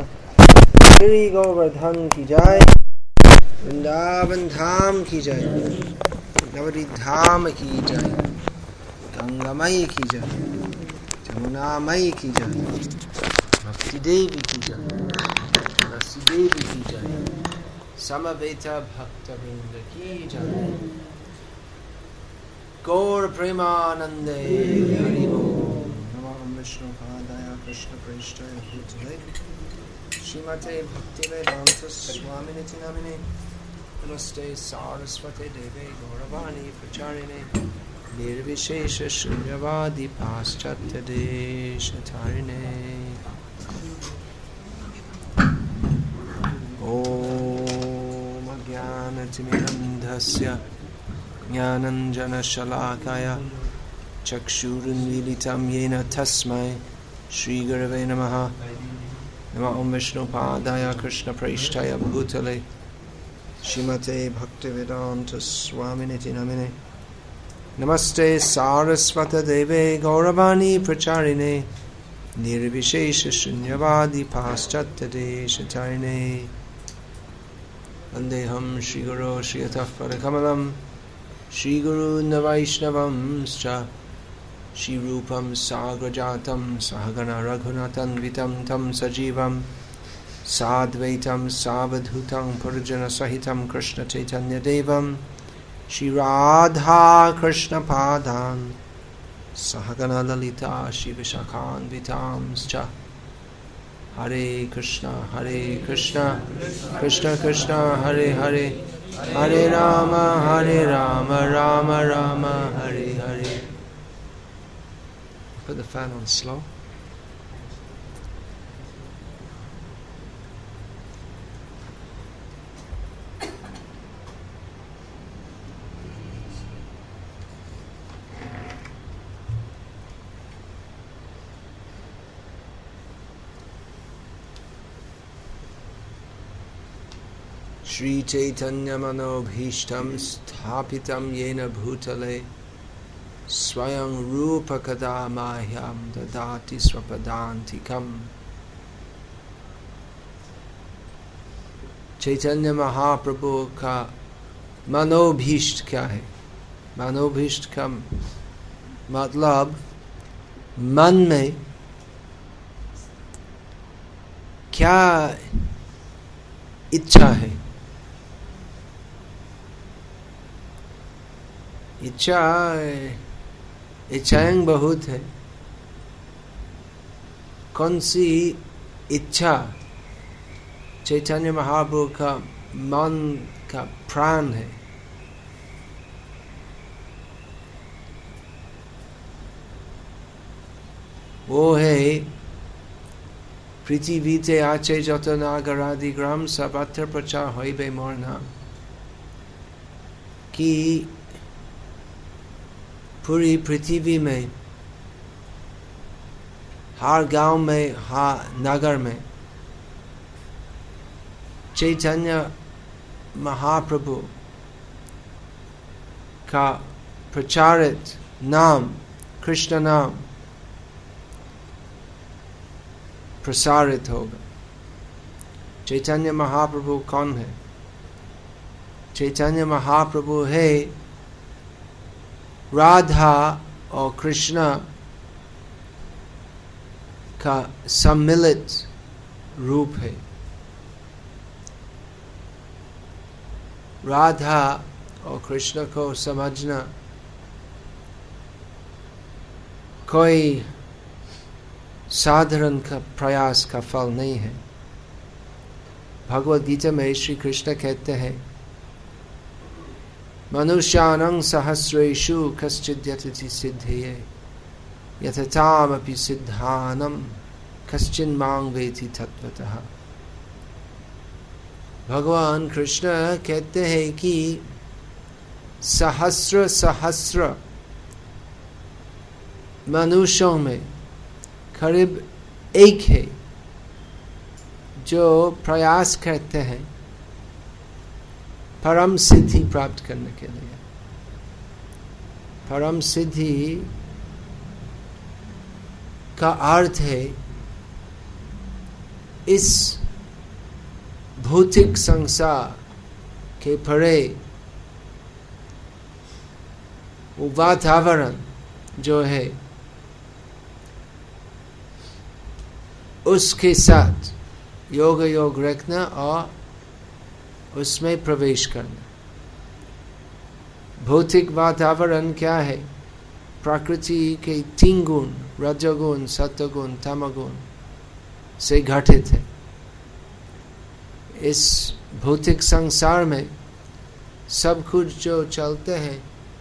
श्री गोवर्धन की जय, वृंदावन धाम की जय, नवरी धाम की जय, गंगामयी की जय, जमुनामयी की जय, भक्ति देवी की जय, तुलसी देवी की जय, समवेत भक्तवृंद की जय। गौर प्रेमानंदे हरि ओम। नमः विष्णु पादाय कृष्ण प्रेष्ठाय भूतले श्रीमते भक्तिवेदांत स्वामिनिति नामिने नमस्ते सारस्वते देवे गौरवाणी प्रचारिणे निर्विशेष शून्यवादी पाश्चात्य देशतारिणे। ओम अज्ञानतिमिरन्धस्य ज्ञानञ्जनशलाकाय चक्षुरुन्मीलितं येन तस्मै श्रीगुरवे नमः। नमः ओं विष्णुपादाय कृष्णप्रेष्ठाय भूतले श्रीमते भक्तिवेदांत स्वामिनिति नामिने नमस्ते सारस्वत देवे गौरवाणी प्रचारिणे निर्विशेष शून्यवादी पाश्चात्य देशतारिणे। वन्देऽहं श्रीगुरो श्रीयतः परकमलं श्रीगुरून् वैष्णवंश्च श्रीरूपं साग्रजातं सहगण रघुनाथान्वितं तं सजीवं साद्वैतं सावधूतं परिजनसहितं कृष्णचैतन्यदेवं श्रीराधा कृष्णपादान् सहगण ललिता श्रीविशाखान्वितांश्च। हरे कृष्ण कृष्ण कृष्ण हरे हरे, हरे Ram Ram Ram Hare Hare. Put the fan on slow. Shri Chaitanya Manobhishtam Sthapitam Yena Bhutale Swayam Rupa Kada Mahyam Dadati Swapadantikam। Chaitanya Mahaprabhu का मनोभीष्ट क्या है? मनोभीष्ट का मतलब मन में क्या इच्छा है। इच्छाएं बहुत है। कौन सी इच्छा चैतन्य महाप्रभु का मन का प्राण है? वो है पृथ्वीते आचे যত नागरादि ग्राम सर्वत्र प्रचार হইবে मोर नाम। कि पूरी पृथ्वी में हर गांव में हर नगर में चैतन्य महाप्रभु का प्रचारित नाम कृष्ण नाम प्रसारित होगा। चैतन्य महाप्रभु कौन है? चैतन्य महाप्रभु है राधा और कृष्ण का सम्मिलित रूप है। राधा और कृष्ण को समझना कोई साधारण का प्रयास का फल नहीं है। भगवद गीता में श्री कृष्ण कहते हैं मनुष्याणां सहस्रेषु कश्चिद् यतति सिद्धये यततामपि सिद्धानं कश्चिन् मां वेति तत्त्वतः। भगवान कृष्ण कहते हैं कि सहस्र मनुष्यों में करीब एक है जो प्रयास करते हैं परम सिद्धि प्राप्त करने के लिए। परम सिद्धि का अर्थ है इस भौतिक संसार के परे वो वातावरण जो है उसके साथ योग रखना और उसमें प्रवेश करना। भौतिक वातावरण क्या है? प्रकृति के 3 गुण, रजोगुण, सत्वगुण, तमोगुण से घटित है। इस भौतिक संसार में सब कुछ जो चलते हैं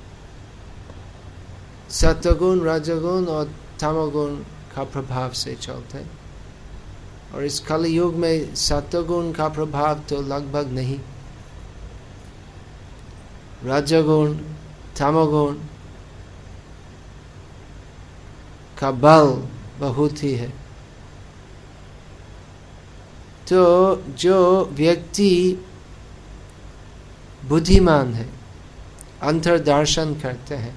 सत्वगुण, रजोगुण और तमोगुण का प्रभाव से चलते हैं। और इस कलि युग में सत्वगुण का प्रभाव तो लगभग नहीं, रजोगुण, तमोगुण का बल बहुत ही है। तो जो व्यक्ति बुद्धिमान है, अंतर्दर्शन करते हैं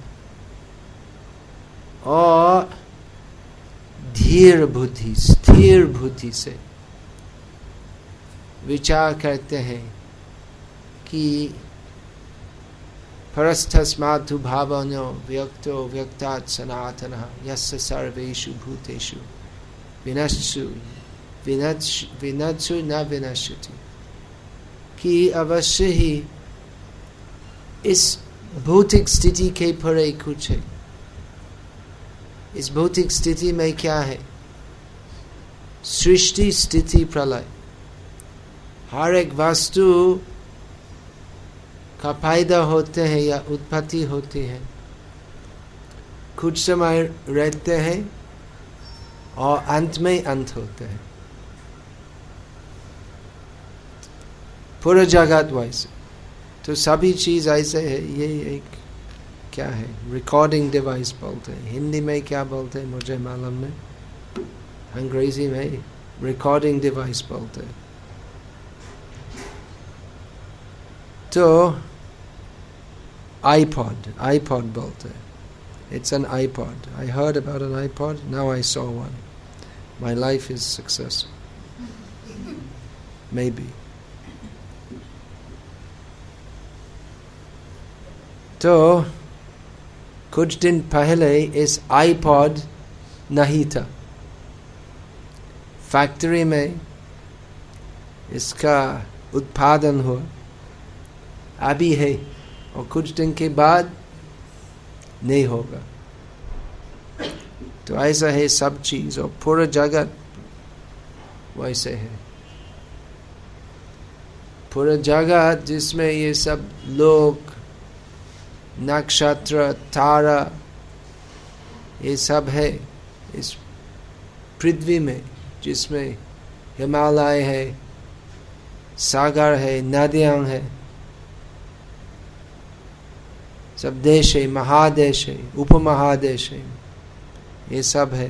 और धीर बुद्धि, स्थिर बुद्धि से विचार करते हैं कि परस्तस्मात् भावनो व्यक्तो व्यक्तात् सनातनः यस्य सर्वेषु भूतेषु विनश्यु न विनश्यति, कि अवश्य ही इस भौतिक स्थिति के परे कुछ है। इस भौतिक स्थिति में क्या है? सृष्टि, स्थिति, प्रलय। हर एक वस्तु का पैदा होते हैं या उत्पत्ति होती है, कुछ समय रहते हैं और अंत में अंत होते हैं। पूरा जगत वैसे, तो सभी चीज ऐसे है। ये एक क्या है? रिकॉर्डिंग डिवाइस बोलते हैं। हिंदी में क्या बोलते हैं मुझे मालूम नहीं, अंग्रेजी में रिकॉर्डिंग डिवाइस बोलते हैं। तो iPod बोलते हैं। It's an iPod. I heard about an iPod. Now I saw one. My life is successful. Maybe. तो कुछ दिन पहले इस iPod नहीं था। फैक्ट्री में इसका उत्पादन हुआ, अभी है और कुछ दिन के बाद नहीं होगा। तो ऐसा है सब चीज, और पूरा जगत वैसे है। पूरा जगत जिसमें ये सब लोग, नक्षत्र, तारा, ये सब है इस पृथ्वी में, जिसमें हिमालय है, सागर है, नदियां है, सब देश है, महादेश है, उपमहादेश है, ये सब है।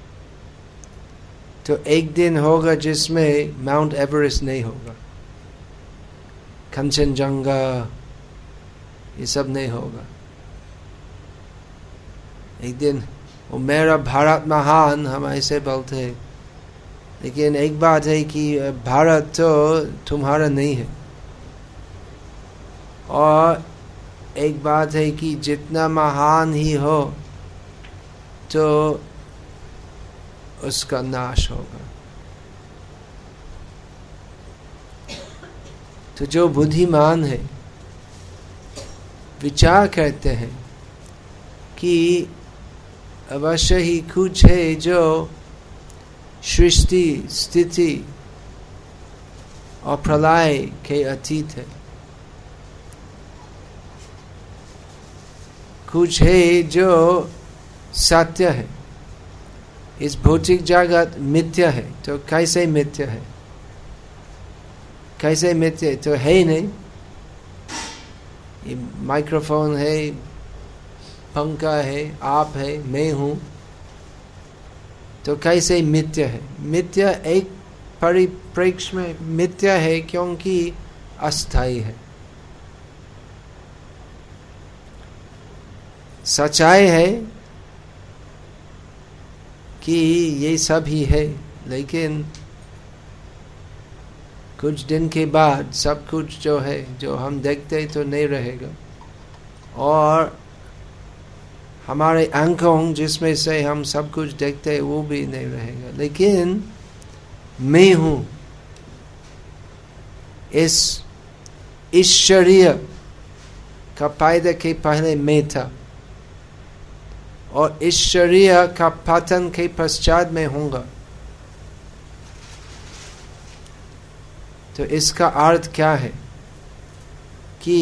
तो एक दिन होगा जिसमें माउंट एवरेस्ट नहीं होगा, कंचनजंगा, ये सब नहीं होगा। एक दिन वो मेरा भारत महान, हम ऐसे बोलते हैं, लेकिन एक बात है कि भारत तो तुम्हारा नहीं है, और एक बात है कि जितना महान ही हो तो उसका नाश होगा। तो जो बुद्धिमान है विचार करते हैं कि अवश्य ही कुछ है जो सृष्टि, स्थिति और प्रलय के अतीत है, कुछ है जो सत्य है। इस भौतिक जगत मिथ्या है, तो कैसे मिथ्या है? कैसे मिथ्या है? तो है ही नहीं। ये माइक्रोफोन है, पंखा है, आप है, मैं हूँ, तो कैसे मिथ्या है? मिथ्या एक परिप्रेक्ष्य में मिथ्या है क्योंकि अस्थायी है। सच्चाई है कि ये सब ही है, लेकिन कुछ दिन के बाद सब कुछ जो है, जो हम देखते तो नहीं रहेगा, और हमारे आंखों जिसमें से हम सब कुछ देखते हैं वो भी नहीं रहेगा। लेकिन मैं हूं, इस शरीर का पैदा के पहले मैं था, और इस शरीर का पतन के पश्चात मैं होऊंगा। तो इसका अर्थ क्या है कि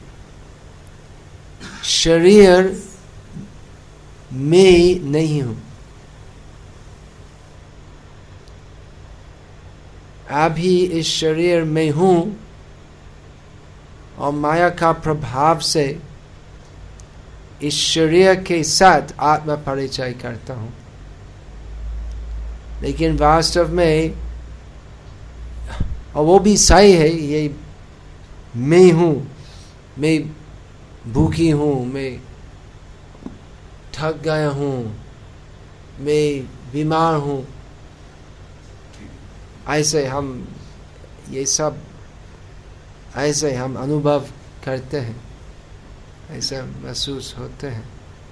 शरीर मैं नहीं हूं। अभी इस शरीर में हूं और माया का प्रभाव से इस शरीर के साथ आत्मा परिचय करता हूं। लेकिन वास्तव में, और वो भी सही है, ये मैं हूं, मैं भूखी हूं, मैं थक गया हूं, मैं बीमार हूं, ऐसे हम ये सब ऐसे हम अनुभव करते हैं, ऐसे महसूस होते हैं।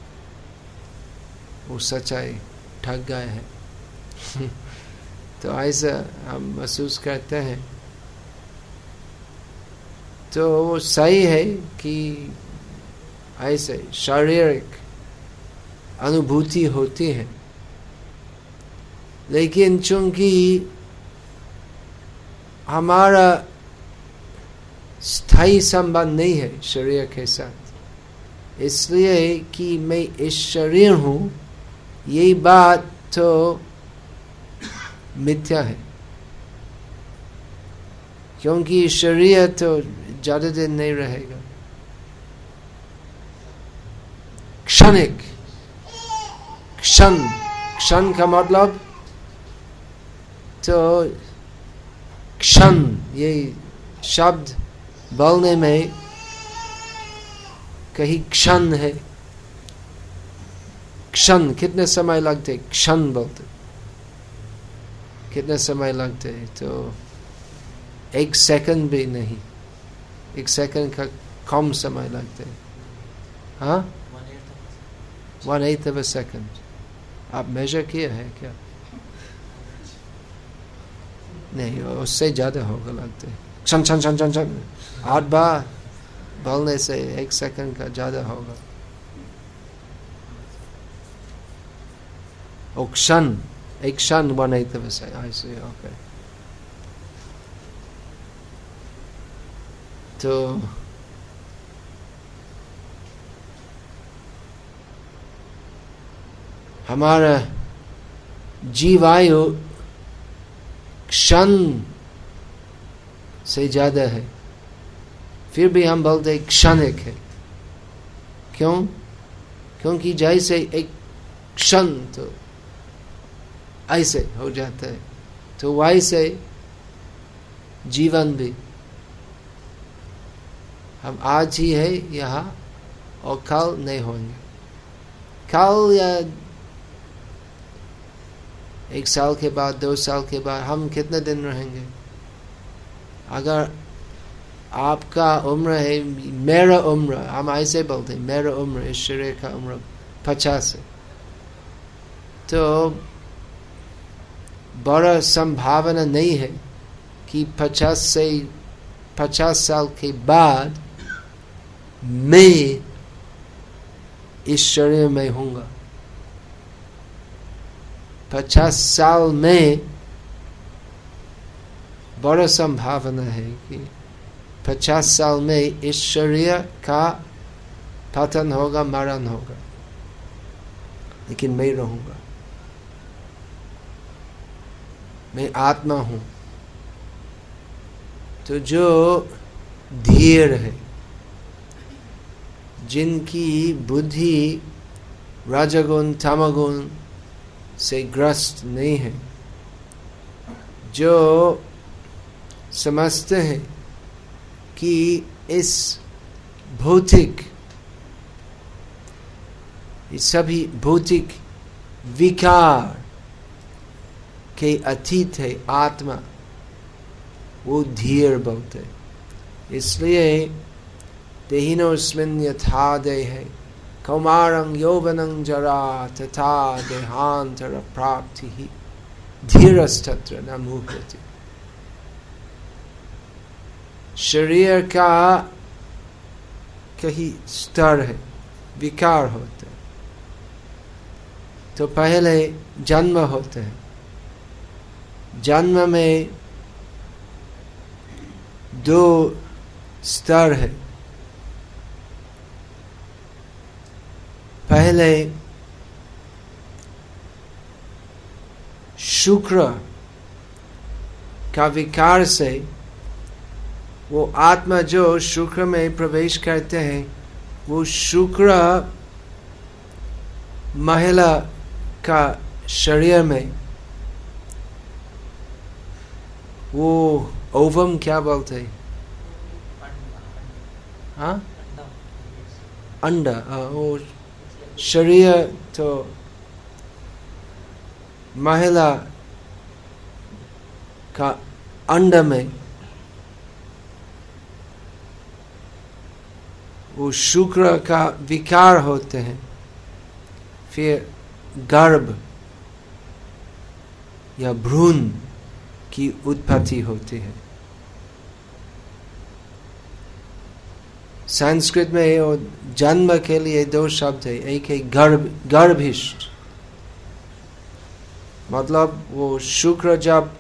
वो सच्चाई ठग गए हैं तो ऐसा हम महसूस करते हैं। तो वो सही है कि ऐसे शारीरिक अनुभूति होती है, लेकिन चूंकि हमारा स्थायी संबंध नहीं है शरीर के साथ, इसलिए कि मैं इस शरीर हूं, यही बात तो मिथ्या है। क्योंकि शरीर तो ज्यादा दिन नहीं रहेगा, क्षणिक, क्षण का मतलब तो क्षण, ये शब्द बोलने में कहीं क्षण है। क्षण कितने समय लगते, क्षण बोलते कितने समय लगते हैं? तो 1 सेकंड भी नहीं, 1 सेकंड का कम समय लगते हैं। हाँ, 1/8 of a second। आप मेजर किया है क्या? नहीं, उससे ज्यादा होगा लगते हैं। क्षण क्षण क्षण क्षण क्षण 8 बार बोलने से 1 सेकंड का ज्यादा होगा। और क्षण, एक क्षण 1/8 of a second। I see, okay। तो हमारा जीवायु क्षण से ज्यादा है, फिर भी हम बोलते क्षणिक है। क्यों? क्योंकि जैसे एक क्षण तो ऐसे हो जाता है, तो वैसे जीवन भी, हम आज ही है यहाँ और कल नहीं होंगे। कल या 1 साल के बाद, 2 साल के बाद हम कितने दिन रहेंगे? अगर आपका उम्र है, मेरा उम्र, हम ऐसे बोलते हैं मेरा उम्र, इस शरीर का उम्र 50 है, तो बड़ा संभावना नहीं है कि 50 साल के बाद मैं इस शरीर में हूँगा। 50 साल में बड़ा संभावना है कि 50 साल में इस शरीर का पतन होगा, मरण होगा, लेकिन मैं रहूंगा। मैं आत्मा हूं। तो जो धीर है, जिनकी बुद्धि रजोगुण तमोगुण से ग्रस्त नहीं है, जो समझते हैं कि इस भौतिक, इस सभी भौतिक विकार के अतीत है आत्मा, वो धीर बोलते। इसलिए देहिनोऽस्मिन् यथा देहे कौमारं यौवनं जरा तथा देहांतर प्राप्तिः धीरस्तत्र न मुह्यते। शरीर का कहीं स्तर है, विकार होते हैं। तो पहले जन्म होते हैं, जन्म में 2 स्तर है। पहले शुक्र का विकार से वो आत्मा जो शुक्र में प्रवेश करते हैं, वो शुक्र महिला का शरीर में वो ओवम क्या बोलते हैं? हाँ, अंडा। वो शरीर तो महिला का अंडा में वो शुक्र का विकार होते हैं, फिर गर्भ या भ्रूण की उत्पत्ति होती है। संस्कृत में वो जन्म के लिए 2 शब्द है। एक है गर्भिष्ठ, मतलब वो शुक्र जब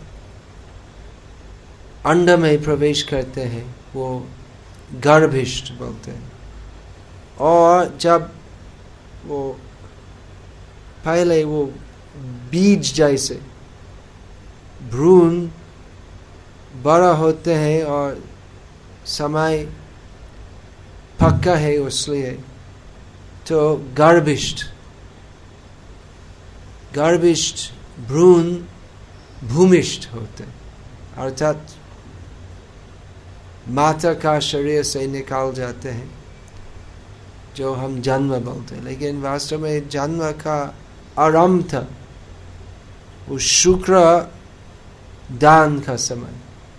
अंड में प्रवेश करते हैं वो गर्भिष्ठ बोलते हैं। और जब वो पहले वो बीज जैसे भ्रूण बड़ा होते हैं और समय पक्का है उसलिए तो गर्भिष्ठ भ्रूण भूमिष्ठ होते, अर्थात माता का शरीर से निकाल जाते हैं, जो हम जन्म बोलते हैं। लेकिन वास्तव में जन्म का आरंभ था वो शुक्र दान का समय।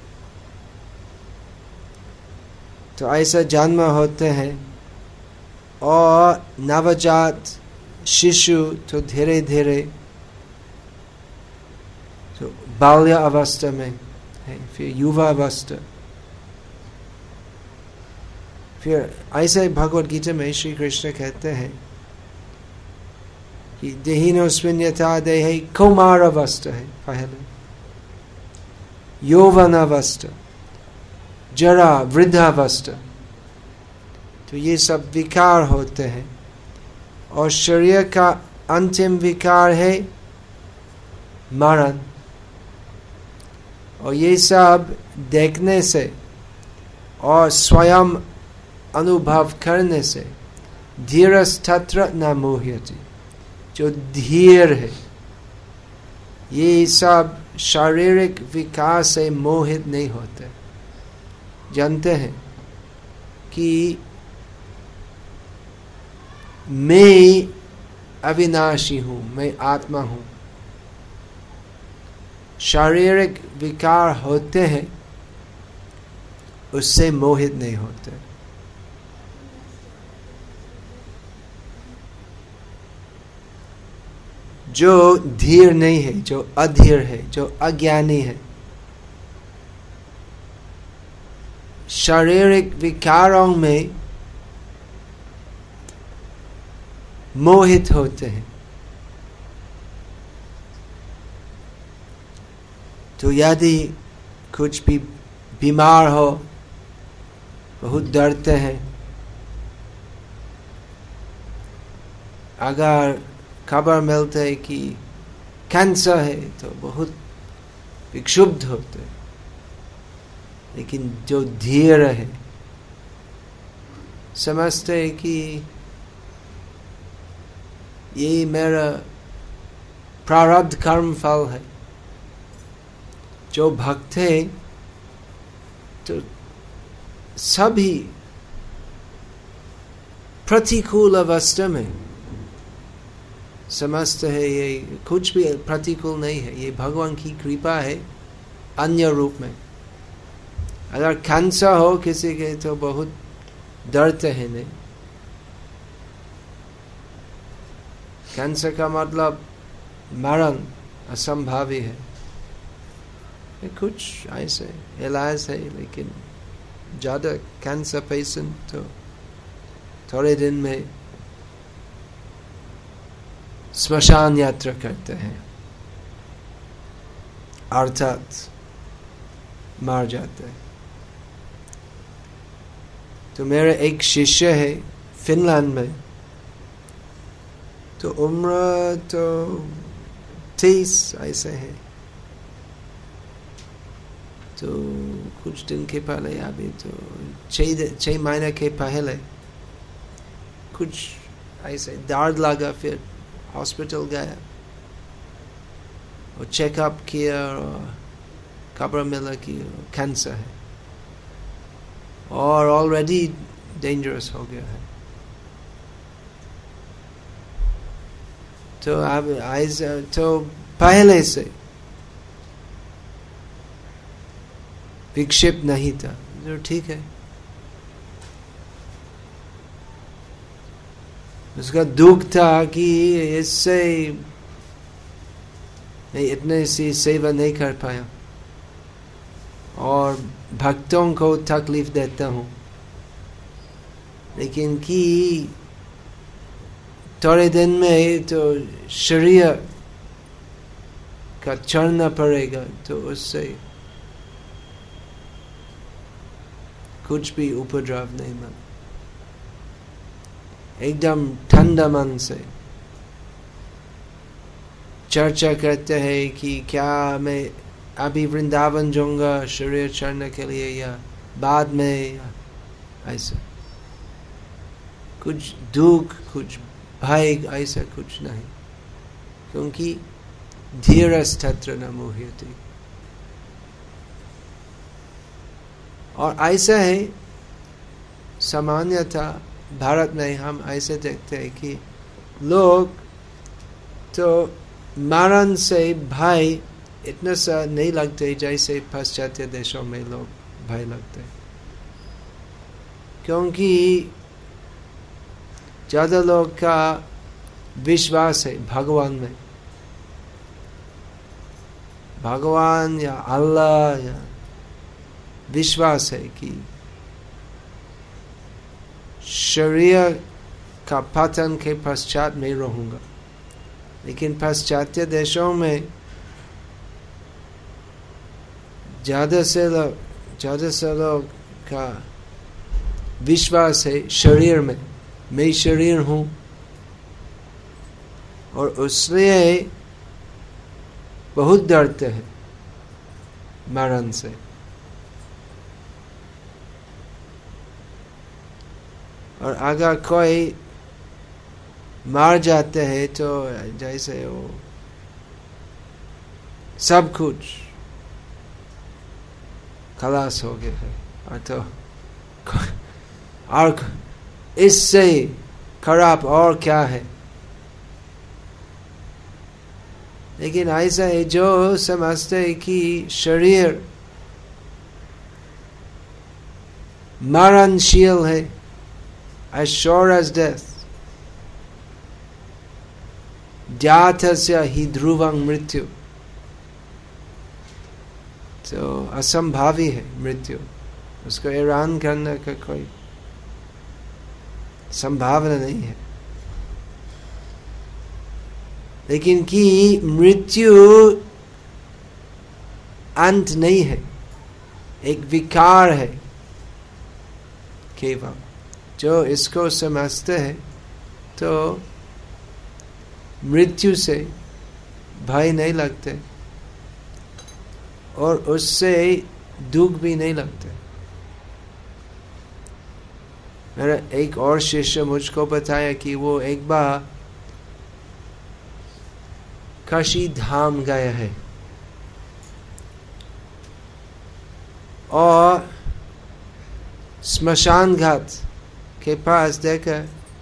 तो ऐसा जन्म होते हैं और नवजात शिशु तो धीरे धीरे तो बाल्य अवस्था में है, फिर युवा अवस्था, फिर ऐसे भगवद गीता में श्री कृष्ण कहते हैं कि देहिनोऽस्मिन् यथा देहे कौमार अवस्था है, पहले यौवन अवस्था, जरा वृद्धावस्था। तो ये सब विकार होते हैं और शरीर का अंतिम विकार है मरण। और ये सब देखने से और स्वयं अनुभव करने से धीरस्तत्र न मोह्यति, जो धीर है ये सब शारीरिक विकार से मोहित नहीं होते। जानते हैं कि मैं अविनाशी हूँ, मैं आत्मा हूँ। शारीरिक विकार होते हैं, उससे मोहित नहीं होते। जो धीर नहीं है, जो अधीर है, जो अज्ञानी है, शारीरिक विकारों में मोहित होते हैं। तो यदि कुछ भी बीमार हो, बहुत डरते हैं। अगर खबर मिलते है कि कैंसर है तो बहुत विक्षुब्ध होते हैं। लेकिन जो धीर है समझते है कि ये मेरा प्रारब्ध कर्म फल है। जो भक्त है तो सभी प्रतिकूल अवस्था में समझते है ये कुछ भी प्रतिकूल नहीं है, ये भगवान की कृपा है अन्य रूप में। अगर कैंसर हो किसी के तो बहुत डरते हैं नहीं। कैंसर का मतलब मरण असंभावी है। कुछ ऐसे इलाज है, लेकिन ज्यादा कैंसर पेशेंट तो थोड़े दिन में स्मशान यात्रा करते हैं, अर्थात मार जाते हैं। तो मेरे एक शिष्य है फिनलैंड में, तो उम्र तो 30 ऐसे है। तो कुछ दिन के पहले, अभी तो 6 महीने के पहले कुछ ऐसे दर्द लगा, फिर हॉस्पिटल गया और चेकअप किया और खबर मिला कि कैंसर है और ऑलरेडी डेंजरस हो गया है। तो अब ऐसे तो पहले से विक्षेप नहीं था, जो ठीक है। उसका दुख था कि इससे मैं इतने सी सेवा नहीं कर पाया और भक्तों को तकलीफ देता हूँ, लेकिन कि थोड़े दिन में तो शरीर का छोड़ना पड़ेगा, तो उससे कुछ भी उपद्रव नहीं मन, एकदम ठंडा मन से चर्चा करते हैं कि क्या मैं अभी वृंदावन जाऊंगा शरीर छोड़ने के लिए या बाद में, या ऐसा कुछ दुख कुछ भय ऐसा कुछ नहीं, क्योंकि धीरस्तत्र न मुह्यते। और ऐसा है सामान्यतः भारत में हम ऐसे देखते हैं कि लोग तो मरण से भय इतना सा नहीं लगते जैसे पाश्चात्य देशों में लोग भय लगते, क्योंकि ज्यादा लोग का विश्वास है भगवान में, भगवान या अल्लाह या विश्वास है कि शरीर का पतन के पश्चात मैं रहूंगा। लेकिन पाश्चात्य देशों में ज्यादा से लोग का विश्वास है शरीर में, मैं शरीर हूं, और इसलिए बहुत डरते हैं मरण से। और अगर कोई मार जाते हैं तो जैसे वो सब कुछ खलास हो गया है, और इससे खराब और क्या है। लेकिन ऐसा है जो समझते हैं कि शरीर मरणशील है, as sure as death, जातस्य हि ध्रुवं मृत्यु, तो असंभावी है मृत्यु, उसको ऐलान करने का कोई संभावना नहीं है। लेकिन कि मृत्यु अंत नहीं है, एक विकार है केवल। जो इसको समझते हैं तो मृत्यु से भय नहीं लगते और उससे दुख भी नहीं लगते। मेरा एक और शिष्य मुझको बताया कि वो एक बार काशी धाम गया है और स्मशान घाट के पास देखा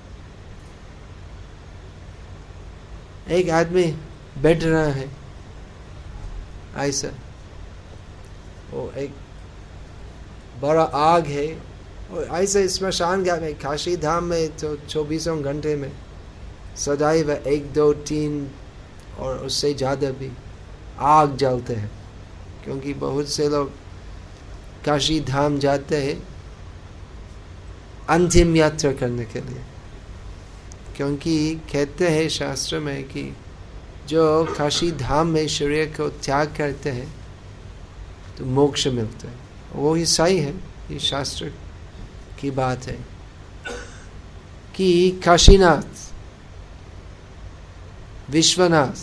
एक आदमी बैठ रहा है, ऐसा वो एक बड़ा आग है। और ऐसे स्मशान घाट में, काशी धाम में तो 24 घंटे में सदैव 1, 2, 3 और उससे ज़्यादा भी आग जलते हैं, क्योंकि बहुत से लोग काशी धाम जाते हैं अंतिम यात्रा करने के लिए। क्योंकि कहते हैं शास्त्र में कि जो काशी धाम में शरीर को त्याग करते हैं तो मोक्ष मिलता है। वो ही सही है, ये शास्त्र की बात है कि काशीनाथ विश्वनाथ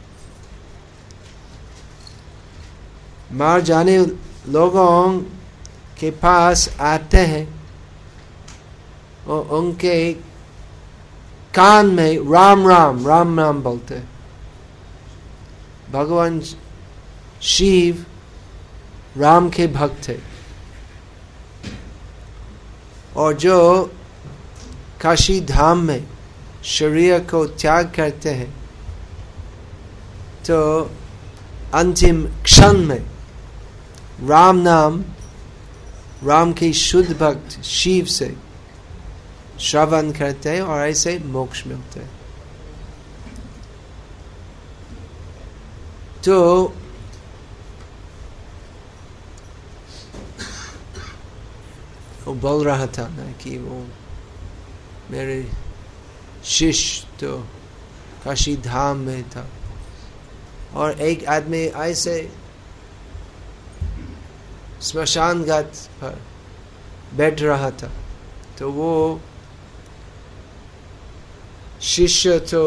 मार जाने लोगों के पास आते हैं और उनके कान में राम राम राम राम बोलते हैं। भगवान शिव राम के भक्त थे, और जो काशी धाम में शरीर को त्याग करते हैं तो अंतिम क्षण में राम नाम, राम के शुद्ध भक्त शिव से श्रवण करते हैं और ऐसे मोक्ष मिलते हैं। तो वो बोल रहा था ना कि वो मेरे शिष्य तो काशी धाम में था, और एक आदमी ऐसे स्मशान घाट पर बैठ रहा था। तो वो शिष्य तो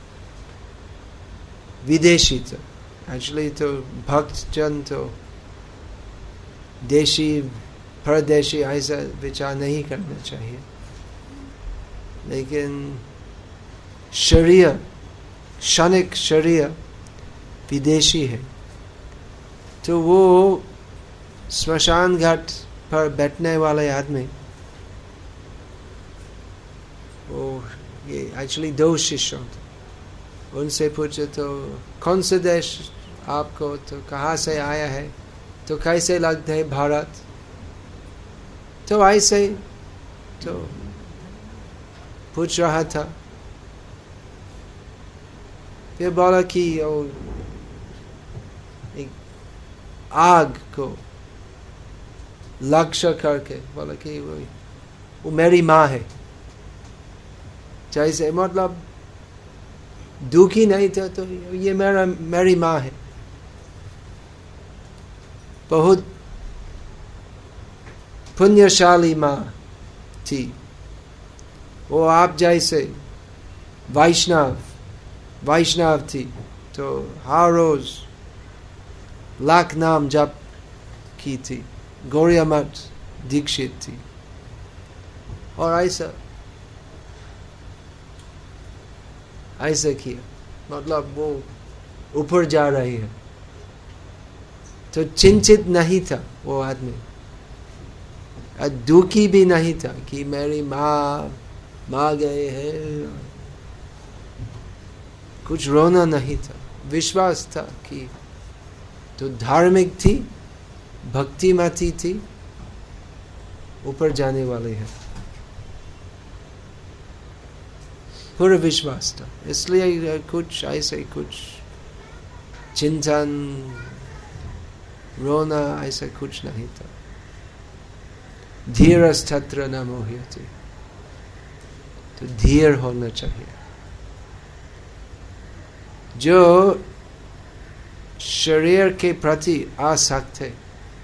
विदेशी था, एक्चुअली तो भक्त जन तो देशी परदेशी ऐसा विचार नहीं करना चाहिए, लेकिन शरीर, क्षणिक शरीर विदेशी है। तो वो स्मशान घाट पर बैठने वाले आदमी, वो ये एक्चुअली 2 शिष्यों थे, उनसे पूछे तो कौन से देश आपको, तो कहाँ से आया है, तो कैसे लगता है भारत, तो ऐसे तो पूछ रहा था। फिर बोला कि एक आग को लक्ष्य करके बोला कि वो मेरी माँ है। जैसे मतलब दुखी नहीं था, तो ये मेरी माँ है, बहुत पुण्यशाली माँ थी। वो आप जैसे वैष्णव थी, तो हर रोज लाख नाम जप की थी, गौड़िया मठ दीक्षित थी, और ऐसा किया, मतलब वो ऊपर जा रही है। तो चिंतित नहीं था वो आदमी, दुखी भी नहीं था कि मेरी माँ गए हैं, कुछ रोना नहीं था। विश्वास था कि तो धार्मिक थी, भक्तिमती थी, ऊपर जाने वाली है, पूरा विश्वास था। इसलिए कुछ ऐसे कुछ चिंतन, रोना ऐसा कुछ नहीं था। धीरस्तत्र न मोह्यते, तो धीर होना चाहिए। जो शरीर के प्रति आसक्त है,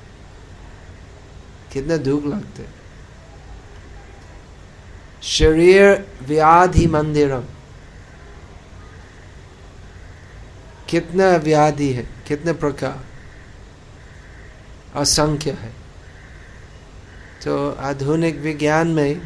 कितना दुख लगते। शरीर व्याधि मंदिरम, कितना व्याधि है, कितने प्रकार, असंख्य है। तो आधुनिक विज्ञान में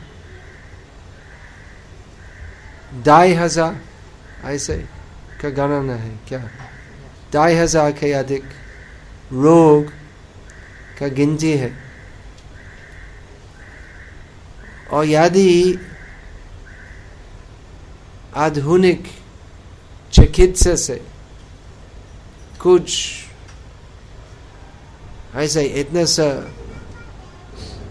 2,500 ऐसे का गणना है, क्या 2,500 के अधिक रोग का गिनती है। और यदि आधुनिक चिकित्सा से कुछ ऐसे इतना सा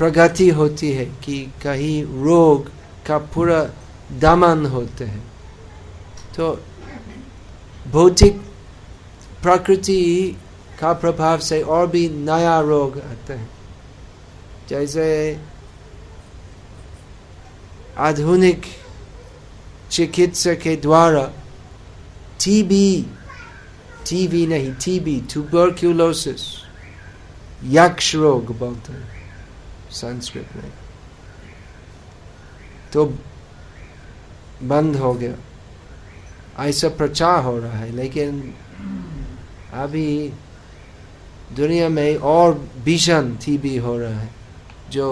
प्रगति होती है कि कहीं रोग का पूरा दमन होते हैं। तो भौतिक प्रकृति का प्रभाव से और भी नया रोग आते हैं। जैसे आधुनिक चिकित्सा के द्वारा टीबी नहीं, ट्यूबरक्यूलोसिस, यक्ष रोग बोलते हैं संस्कृत में, तो बंद हो गया, ऐसा प्रचार हो रहा है। लेकिन अभी दुनिया में और भीषण टीबी हो रहा है जो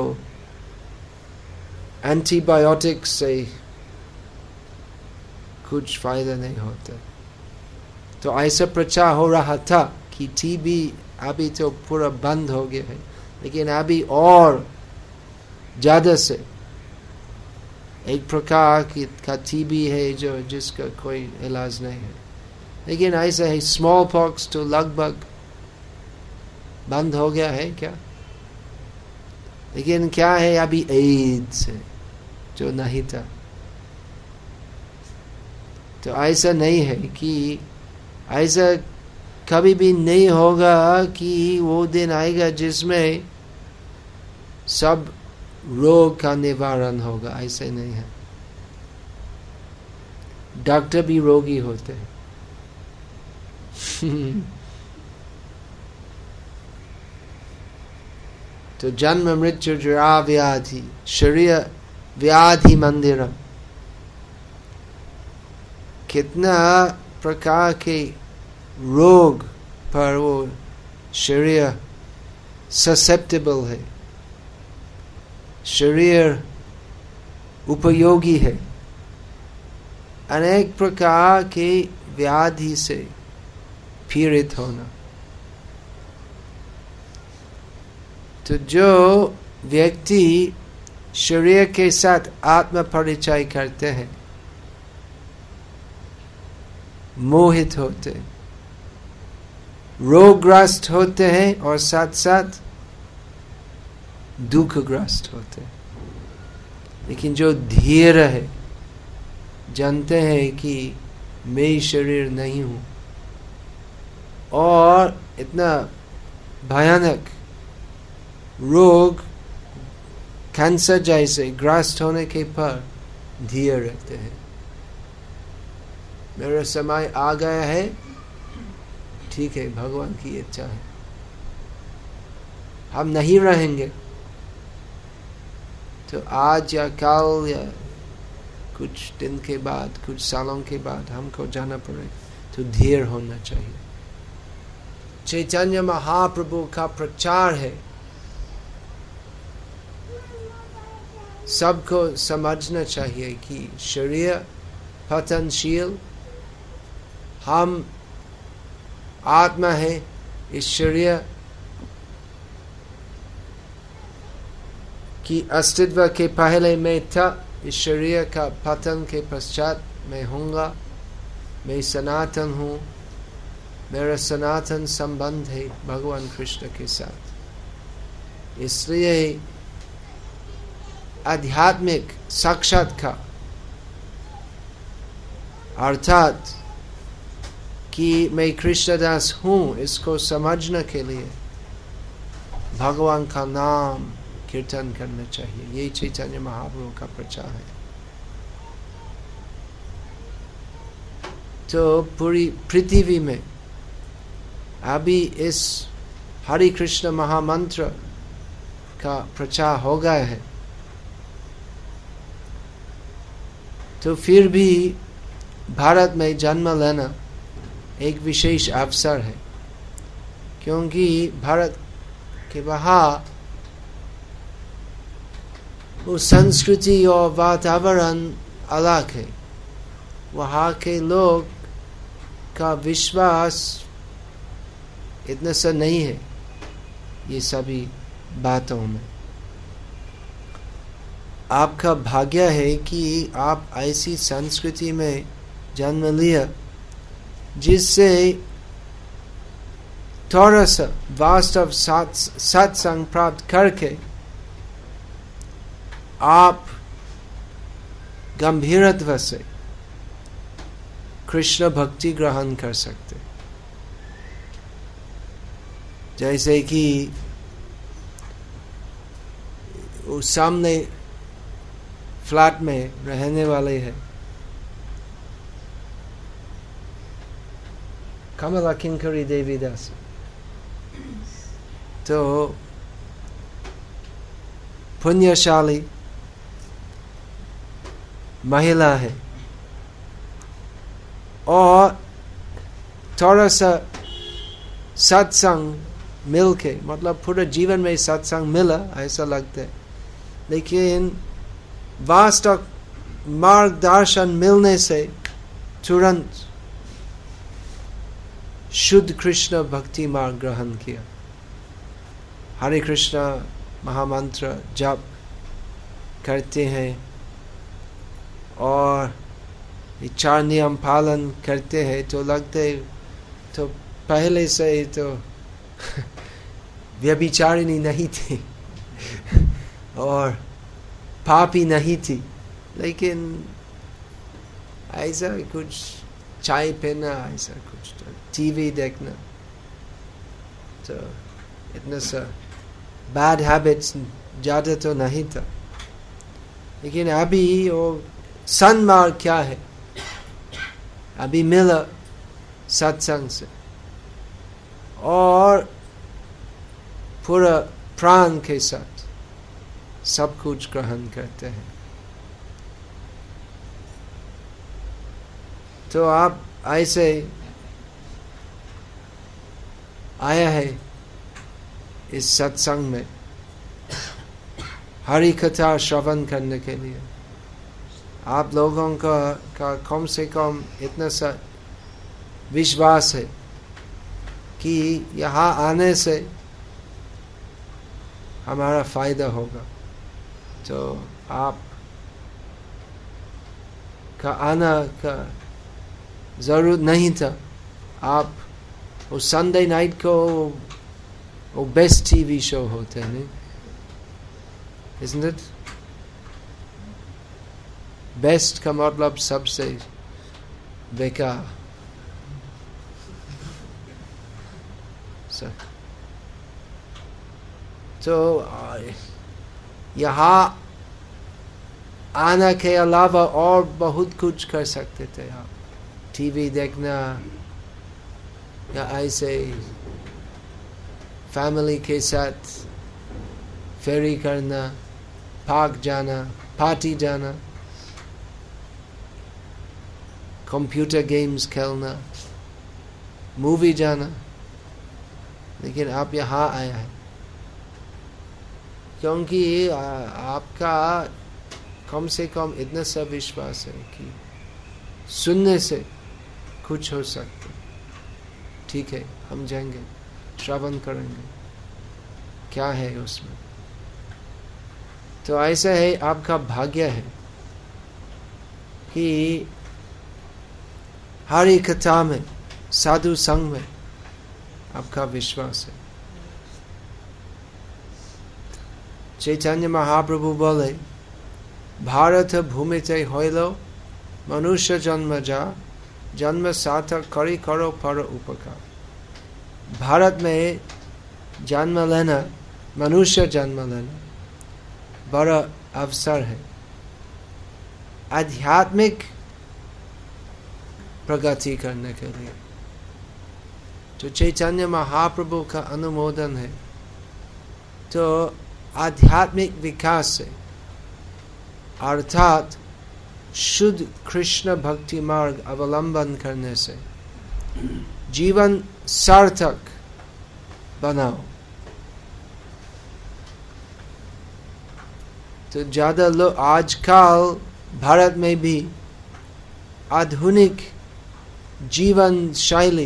एंटीबायोटिक से कुछ फायदा नहीं होता। तो ऐसा प्रचार हो रहा था कि टीबी अभी तो पूरा बंद हो गया है, लेकिन अभी और ज्यादा से एक प्रकार का टीबी है जो जिसका कोई इलाज नहीं है। लेकिन ऐसा है, स्मॉल पॉक्स तो लगभग बंद हो गया है क्या, लेकिन क्या है अभी एड्स है जो नहीं था। तो ऐसा नहीं है कि ऐसा कभी भी नहीं होगा कि वो दिन आएगा जिसमें सब रोग का निवारण होगा, ऐसे नहीं है। डॉक्टर भी रोगी होते हैं। तो जन्म मृत्यु जरा व्याधि शरीर व्याधि मंदिरम, कितना प्रकार के रोग पर वो शरीर ससेप्टेबल है, शरीर उपयोगी है, अनेक प्रकार के व्याधि से पीड़ित होना। तो जो व्यक्ति शरीर के साथ आत्म परिचय करते हैं, मोहित होते, रोगग्रस्त होते हैं और साथ साथ दुखग्रस्त होते हैं। लेकिन जो धीर है, जानते हैं कि मैं शरीर नहीं हूं, और इतना भयानक रोग कैंसर जैसे ग्रस्त होने के पर धीर रहते हैं। मेरा समय आ गया है, ठीक है, भगवान की इच्छा है, हम नहीं रहेंगे, तो आज या कल या कुछ दिन के बाद, कुछ सालों के बाद हमको जाना पड़ेगा। तो धीर होना चाहिए। चैतन्य महाप्रभु का प्रचार है, सबको समझना चाहिए कि शरीर पतनशील, हम आत्मा है, इस शरीर की अस्तित्व के पहले मैं था, इस शरीर का पतन के पश्चात मैं होऊंगा, मैं सनातन हूँ, मेरा सनातन संबंध है भगवान कृष्ण के साथ। इसलिए आध्यात्मिक साक्षात्कार अर्थात कि मैं कृष्णदास हूँ, इसको समझने के लिए भगवान का नाम कीर्तन करना चाहिए। यही चैतन्य महाप्रभु का प्रचार है। तो पूरी पृथ्वी में अभी इस हरे कृष्ण महामंत्र का प्रचार हो गया है, तो फिर भी भारत में जन्म लेना एक विशेष अवसर है, क्योंकि भारत के बाहर वो संस्कृति और वातावरण अलग है। वहाँ के लोग का विश्वास इतना सा नहीं है ये सभी बातों में। आपका भाग्य है कि आप ऐसी संस्कृति में जन्म लिया जिससे थोड़ा सा वास्तव सत्संग प्राप्त करके आप गंभीरत्व से कृष्ण भक्ति ग्रहण कर सकते। जैसे कि उस सामने फ्लैट में रहने वाले हैं कमला किंकरी देवीदास, तो पुण्यशाली महिला है और थोड़ा सा सत्संग मिलके, मतलब पूरा जीवन में सत्संग मिला ऐसा लगता है, लेकिन वास्तव मार्गदर्शन मिलने से तुरंत शुद्ध कृष्ण भक्ति मार्ग ग्रहण किया। हरे कृष्णा महामंत्र जप करते हैं और चार नियम पालन करते हैं, तो लगते तो पहले से ही तो व्यभिचारिणी नहीं थी और पापी नहीं थी, लेकिन ऐसा कुछ चाय पीना, ऐसा कुछ टीवी देखना, तो इतना सा बैड हैबिट्स ज्यादा तो नहीं था। लेकिन अभी वो सन्मार्ग क्या है, अभी मिला सत्संग से और पूरा प्राण के साथ सब कुछ ग्रहण करते हैं। तो आप ऐसे आया है इस सत्संग में हरि कथा श्रवण करने के लिए। आप लोगों का कम से कम इतना सा विश्वास है कि यहाँ आने से हमारा फायदा होगा, तो आप का आना का जरूरत नहीं था। आप वो संडे नाइट को वो बेस्ट टीवी शो होते हैं, isn't it? बेस्ट का मतलब सबसे बेकार। तो यहाँ आना के अलावा और बहुत कुछ कर सकते थे आप, टीवी देखना या ऐसे फैमिली के साथ फेरी करना, पार्क जाना, पार्टी जाना, कंप्यूटर गेम्स खेलना, मूवी जाना, लेकिन आप यहाँ आया है क्योंकि आपका कम से कम इतना सा विश्वास है कि सुनने से कुछ हो सकता। ठीक है, हम जाएंगे, श्रवण करेंगे, क्या है उसमें। तो ऐसा है, आपका भाग्य है कि हरि कथा में, साधु संग में आपका विश्वास है। चैतन्य महाप्रभु बोले, भारत भूमिते होइलो मनुष्य जन्म जा, जन्म सार्थक करी करो पर उपकार। भारत में जन्म लेना, मनुष्य जन्म लेना बड़ा अवसर है आध्यात्मिक प्रगति करने के लिए। तो चैतन्य महाप्रभु का अनुमोदन है, तो आध्यात्मिक विकास से अर्थात शुद्ध कृष्ण भक्ति मार्ग अवलंबन करने से जीवन सार्थक बनाओ। तो ज्यादा लोग आजकल भारत में भी आधुनिक जीवन शैली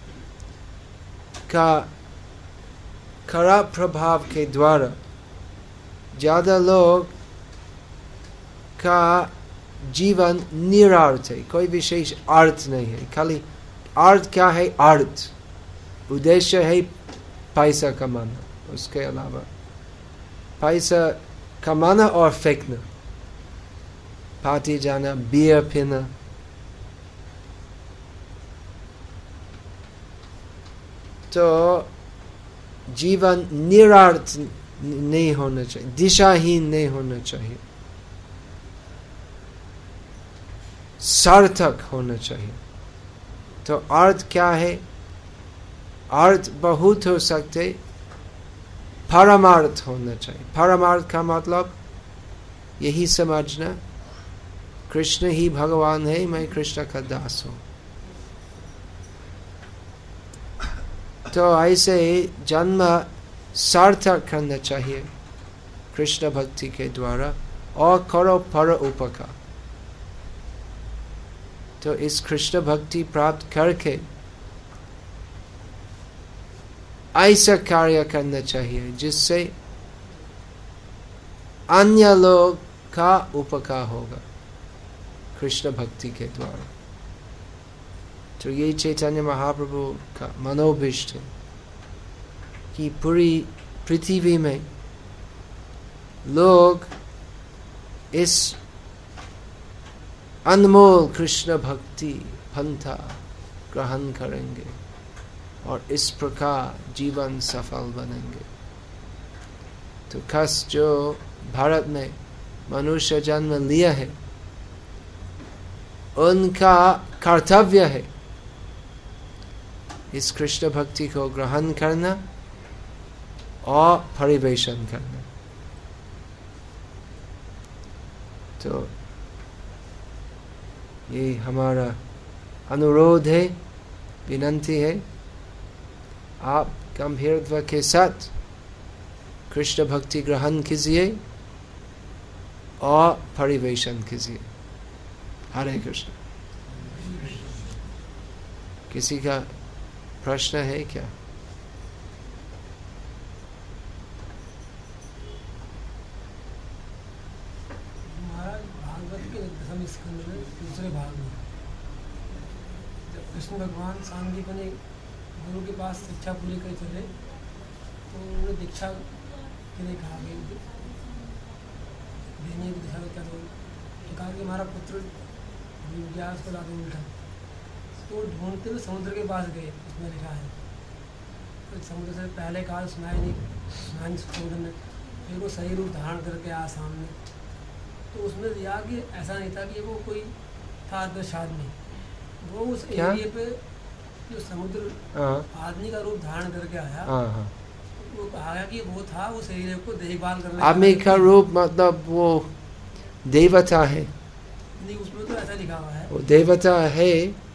का खराब प्रभाव के द्वारा ज्यादा लोग का जीवन निरार्थ है, कोई विशेष अर्थ नहीं है। खाली अर्थ क्या है? अर्थ उद्देश्य है पैसा कमाना, उसके अलावा पैसा कमाना और फेंकना, पार्टी जाना, बियर पीना, तो जीवन निरार्थ नहीं होना चाहिए, दिशाहीन नहीं होना चाहिए, सार्थक होना चाहिए। तो अर्थ क्या है? अर्थ बहुत हो सकते, परमार्थ होना चाहिए। परमार्थ का मतलब यही समझना, कृष्ण ही भगवान है, मैं कृष्ण का दास हूं। तो ऐसे जन्म सार्थक करना चाहिए कृष्ण भक्ति के द्वारा, और करो पर उपकार। तो इस कृष्ण भक्ति प्राप्त करके ऐसा कार्य करना चाहिए जिससे अन्य लोग का उपकार होगा कृष्ण भक्ति के द्वारा। तो ये चैतन्य महाप्रभु का मनोभिष्ट है कि पूरी पृथ्वी में लोग इस अनमोल कृष्ण भक्ति पंथा ग्रहण करेंगे और इस प्रकार जीवन सफल बनेंगे। तो खास जो भारत में मनुष्य जन्म लिया है, उनका कर्तव्य है इस कृष्ण भक्ति को ग्रहण करना और परिवेशन करना। तो ये हमारा अनुरोध है, विनंती है, आप गंभीरता के साथ कृष्ण भक्ति ग्रहण कीजिए और परिवेशन कीजिए। हरे कृष्ण। किसी का प्रश्न है क्या? भागवत के 10वें स्कंद में दूसरे भाग में जब कृष्ण भगवान सांदीपनि गुरु के पास शिक्षा पूरी कर चले, तो उन्होंने दीक्षा के लिए कहा कि देने की दिशा में क्या करूँ, तो कहा कि हमारा पुत्र व्यास को लाके उल्टा, तो ढूंढते हुए समुद्र के पास गए। उसमें लिखा है तो समुद्र से पहले काल सुनाई नहीं समुद्र ने, फिर वो सही रूप धारण करके आया सामने। तो उसमें दिया कि ऐसा नहीं था कि वो कोई था आदमी, वो उस एरिया पे जो समुद्र आदमी का रूप धारण करके आया, वो कहा गया कि वो था उस एरिया को देखभाल करने। आदमी का रूप मतलब वो देवता है? नहीं, उसमें तो ऐसा लिखा हुआ है। वो देवता है,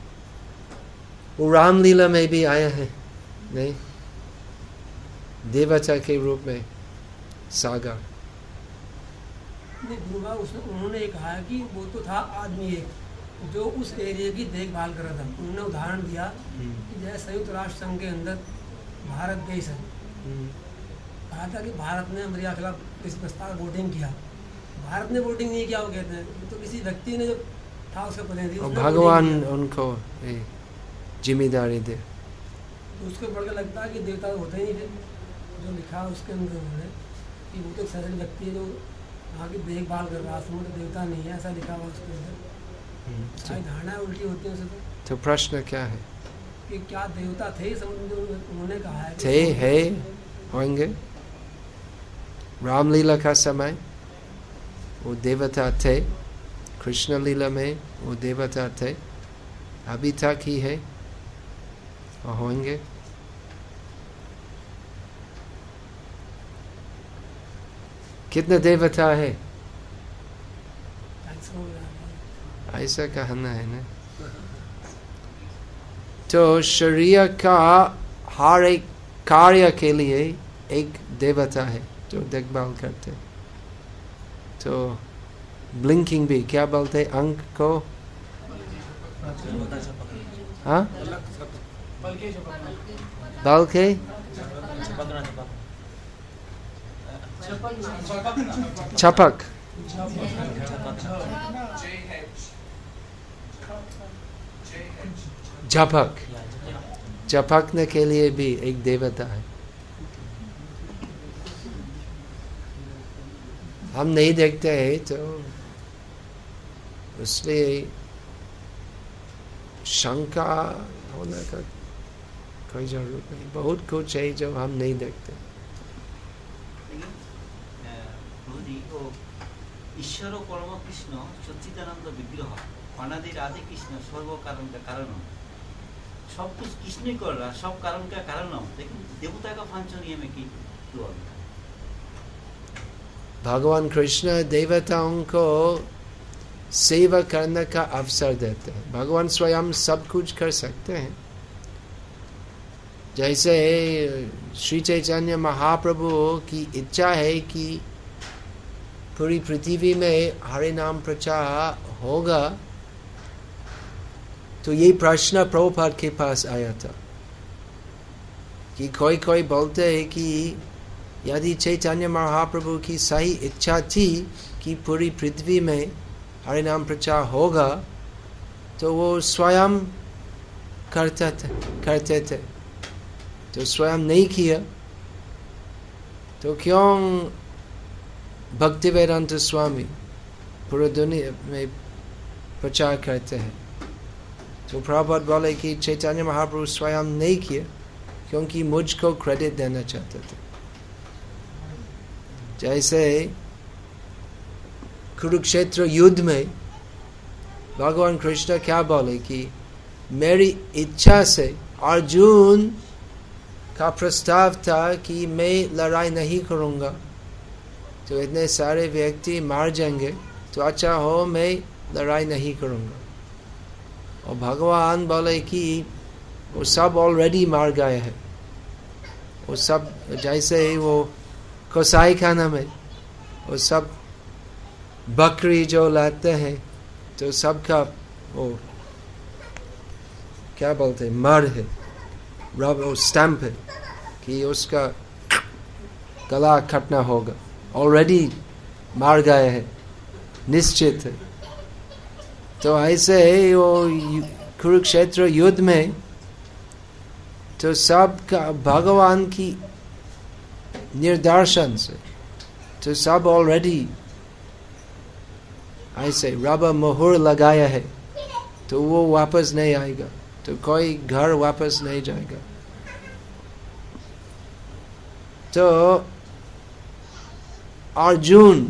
वो रामलीला में भी आया है। नहीं, देवता के रूप में सागर। नहीं, गुरुबा उन्होंने कहा कि वो तो था आदमी एक जो उस एरिया की देखभाल कर रहा था। उन्होंने उदाहरण दिया कि जैसे संयुक्त राष्ट्र संघ के अंदर भारत देश है, कहा था कि भारत ने अमेरिका के खिलाफ इस प्रस्ताव वोटिंग किया। भारत ने वोटिंग नहीं किया, वो कहते हैं तो किसी व्यक्ति ने जो था उसका प्रतिनिधि, भगवान उनको जिम्मेदारी दे। तो उसको बढ़कर लगता है कि देवता होते ही नहीं थे। जो लिखा उसके अंदर उन्होंने कि वो तो सरल व्यक्ति है जो वहाँ की देखभाल कर रहा, समुद्र देवता नहीं है, ऐसा लिखा हुआ उसके अंदर। सारी धारणाएं उल्टी होती है उससे। तो प्रश्न क्या है कि क्या देवता थे समुद्र? उन्होंने कहा है थे, है, होंगे। रामलीला का समय वो देवता थे, कृष्ण लीला में वो देवता थे, अभी तक ही है और होंगे। कितने देवता है ऐसा कहना है ना। तो शरीर का हर एक कार्य के लिए एक देवता है जो देखभाल करते। तो ब्लिंकिंग भी क्या बोलते अंक को? हाँ, बल के छपक, झपक, झपकने के लिए भी एक देवता है। हम नहीं देखते हैं तो इसलिए शंका होने का कोई जरूरत नहीं। बहुत कुछ है जो हम नहीं देखते। ईश्वर परम कृष्ण सच्चिदानंद विग्रह अनादिर आदि कृष्ण सर्व कारण का कारण, सब कुछ कृष्ण ही कर रहा, सब कारण का कारण, लेकिन देवता का वांछनीय में की भगवान कृष्ण देवताओं को सेवा करने का अवसर देते हैं। भगवान स्वयं सब कुछ कर सकते हैं। जैसे श्री चैतन्य महाप्रभु की इच्छा है कि पूरी पृथ्वी में हरि नाम प्रचार होगा, तो ये प्रश्न प्रभुपाद के पास आया था कि कोई बोलते हैं कि यदि चैतन्य महाप्रभु की सही इच्छा थी कि पूरी पृथ्वी में हरि नाम प्रचार होगा तो वो स्वयं करते थे, तो स्वयं नहीं किया तो क्यों भक्तिवेदांत स्वामी पूरे दुनिया में प्रचार करते हैं? तो प्रभुपाद बोले कि चैतन्य महाप्रभु स्वयं नहीं किया क्योंकि मुझको क्रेडिट देना चाहते थे। जैसे कुरुक्षेत्र युद्ध में भगवान कृष्ण क्या बोले कि मेरी इच्छा से अर्जुन का प्रस्ताव था कि मैं लड़ाई नहीं करूंगा, तो इतने सारे व्यक्ति मार जाएंगे, तो अच्छा हो मैं लड़ाई नहीं करूंगा। और भगवान बोले कि वो सब ऑलरेडी मार गए हैं, वो सब जैसे वो कसाई खाना में वो सब बकरी जो लाते हैं तो सबका वो क्या बोलते हैं, मर है, रबर स्टैंप है कि उसका गला काटना होगा, ऑलरेडी मार गए हैं, निश्चित है। तो ऐसे वो कुरुक्षेत्र युद्ध में तो सब का भगवान की निर्देशन से तो सब ऑलरेडी ऐसे रबर मोहर लगाया है, तो वो वापस नहीं आएगा, तो कोई घर वापस नहीं जाएगा। तो अर्जुन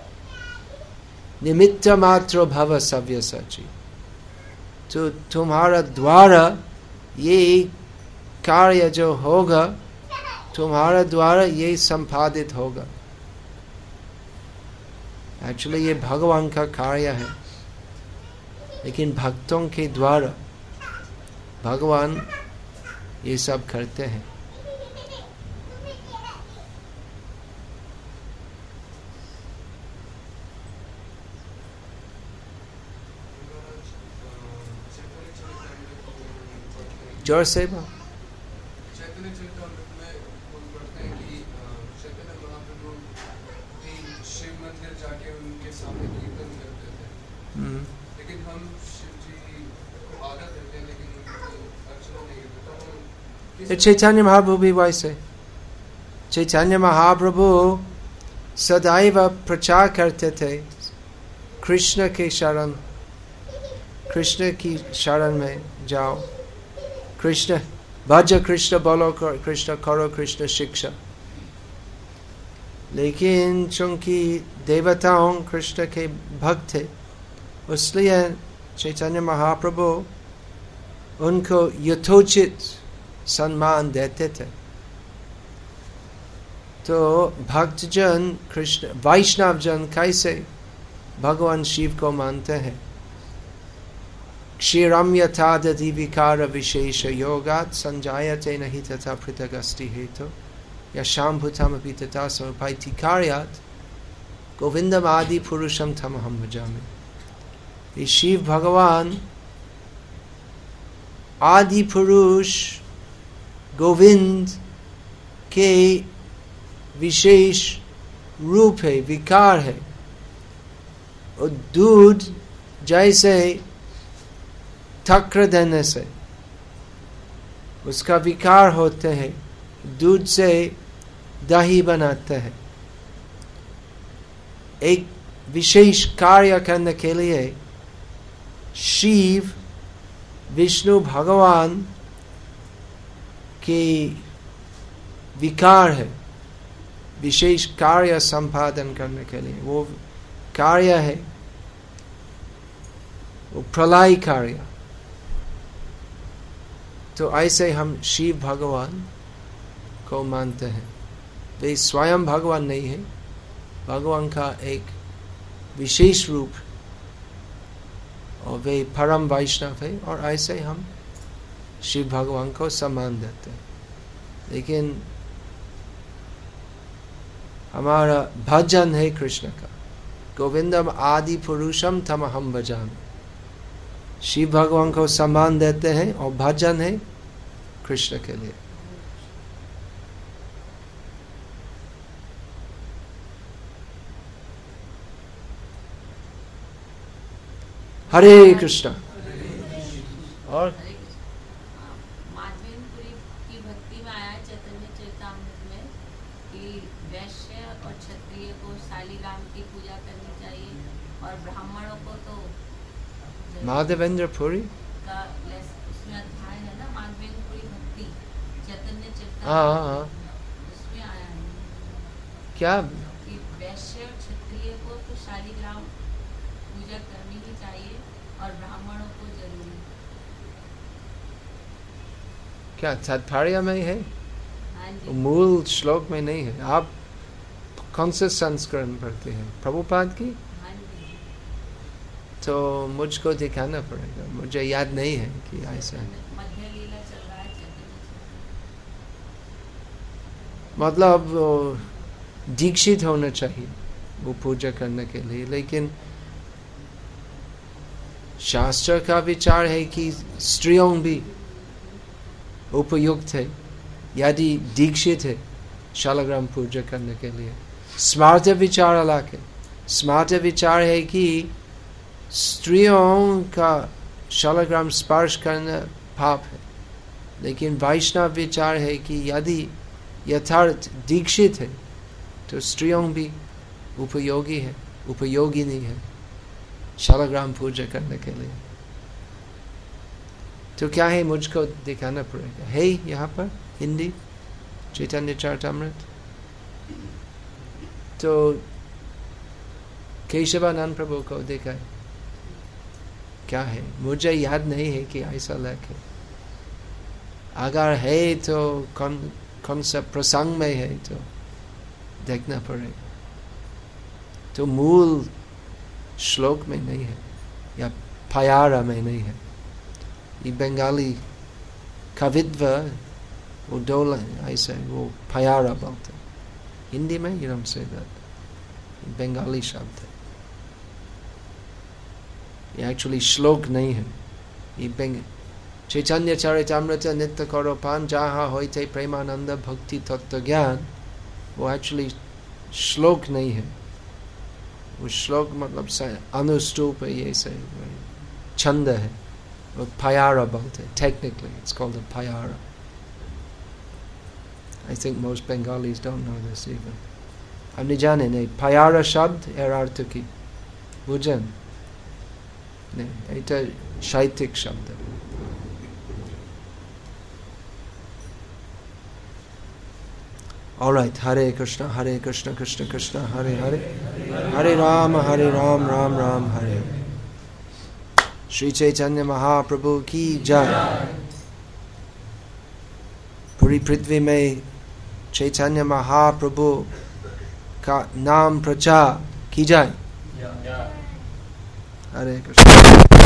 निमित्त मात्र भव सव्यसाची, तो तुम्हारा द्वारा ये कार्य जो होगा, तुम्हारा द्वारा ये संपादित होगा। एक्चुअली ये भगवान का कार्य है, लेकिन भक्तों के द्वारा भगवान ये सब करते हैं। जोर से बात। चैतन्य चरितामृत में वो पढ़ते हैं कि चैतन्य महाप्रभु शिव मंदिर जाके उनके सामने कीर्तन करते थे, लेकिन हम शिव जी को आदत देते हैं लेकिन उनको अर्चना नहीं करते। तो चैतन्य महाप्रभु भी वैसे, चैतन्य महाप्रभु सदैव प्रचार करते थे कृष्ण के शरण, कृष्ण की शरण में जाओ, कृष्ण भज कृष्ण बोलो कृष्ण करो कृष्ण शिक्षा। लेकिन चूंकि देवताओं कृष्ण के भक्त थे, इसलिए चैतन्य महाप्रभु उनको यथोचित सम्मान देते थे। तो भक्तजन कृष्ण वैष्णव जन कैसे भगवान शिव को मानते हैं? क्षीरम यथा दधि विकार विशेष योगात् संजायते नहि तथा पृथक् अस्ति हेतु यशाम्भुतमपि तथा समर्पयति कार्यात् गोविंदम आदि पुरुषम तमहं भजामि। ये शिव भगवान आदि पुरुष गोविंद के विशेष रूप है, विकार है। और दूध जैसे ठक्कर देने से उसका विकार होते हैं, दूध से दही बनाते हैं। एक विशेष कार्य करने के लिए शिव विष्णु भगवान के विकार है, विशेष कार्य संपादन करने के लिए। वो कार्य है वो प्रलय कार्य। तो ऐसे हम शिव भगवान को मानते हैं। वे स्वयं भगवान नहीं है, भगवान का एक विशेष रूप, और वे परम वैष्णव है, और ऐसे हम शिव भगवान को सम्मान देते हैं। लेकिन हमारा भजन है कृष्ण का, गोविंदम आदि पुरुषम तमहम भजामि। शिव भगवान को सम्मान देते हैं और भजन है कृष्ण के लिए। हरे कृष्णा। और माधवेंद्रपुरी की भक्ति में आया चैतन्य चरितामृत में कि वैश्य और क्षत्रिय को शालीग्राम की पूजा करनी चाहिए और ब्राह्मणों को तो माधवेंद्रपुरी का उसमें अध्याय है ना, माधवेंद्रपुरी भक्ति चैतन्य चरितामृत। हाँ, उसमें आया है क्या कि वैश्य और क्षत्रिय को तो शालीग्राम पूजा करनी ही चाहिए और ब्राह्मणों को जरूरी। क्या तात्पर्य में है? हाँ जी। मूल श्लोक में नहीं है। आप कौन से संस्करण पढ़ते हैं? प्रभुपाद की? हाँ जी। तो मुझको दिखाना पड़ेगा, मुझे याद नहीं है कि ऐसा है। मध्य लीला चल रहा है चैतन्य। मतलब दीक्षित होना चाहिए वो पूजा करने के लिए, लेकिन शास्त्र का विचार है कि स्त्रियों भी उपयुक्त है यदि दीक्षित है शालग्राम पूजा करने के लिए। स्मार्त विचार अलग है। स्मार्त विचार है कि स्त्रियों का शालग्राम स्पर्श करना पाप है, लेकिन वैष्णव विचार है कि यदि यथार्थ दीक्षित है तो स्त्रियों भी उपयोगी है, उपयोगिनी है शालग्राम पूजा करने के लिए। तो क्या है, मुझको दिखाना पड़ेगा। है यहाँ पर हिंदी चैतन्य चरितामृत। तो केशवानंद प्रभु को देखा है, क्या है मुझे याद नहीं है कि ऐसा लेख है। अगर है तो कौन सा प्रसंग में है तो देखना पड़ेगा। तो मूल श्लोक में नहीं है या पयारा में नहीं है। ये बंगाली कवित्व वो डोला ऐसे वो पयारा बोलते हैं। हिंदी में you don't say that। Bengali शब्द है, ये एक्चुअली श्लोक नहीं है। ये चैतन्य चरितामृत नित्य करो पान जहाँ होते प्रेमानंद भक्ति तत्व ज्ञान, वो एक्चुअली श्लोक नहीं है। वो श्लोक मतलब अनुष्टुप है, ये से छंद है, वो पयारा बोलते हैं। टेक्निकली इट्स कॉल्ड अ पयारा। I think most Bengalis don't know this even. हमने जाने नहीं पयारा शब्द एर अर्थ की बुझें नहीं, এটা সাহিত্যিক শব্দ। All right, Hare Krishna, Krishna Krishna, Hare Hare, Hare Ram, Ram Ram, Hare Hare। Shri Chaitanya Mahaprabhu की जय। पूरी पृथ्वी में चैतन्य महाप्रभु का नाम प्रचार की जाए। हरे कृष्ण।